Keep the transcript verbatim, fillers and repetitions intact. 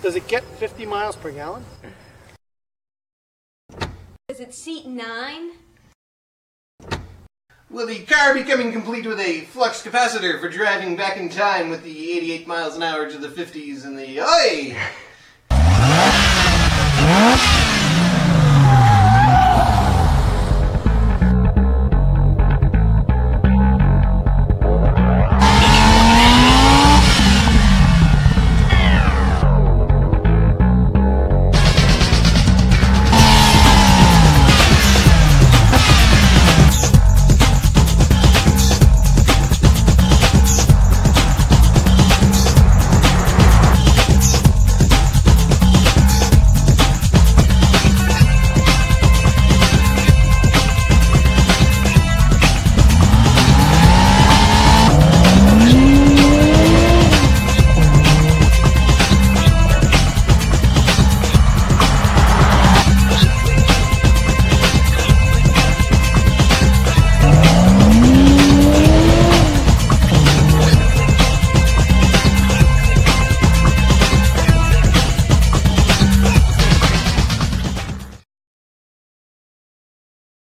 Does it get fifty miles per gallon? Is it seat nine? Will the car be coming complete with a flux capacitor for driving back in time with the eighty-eight miles an hour to the fifties and the... Oi!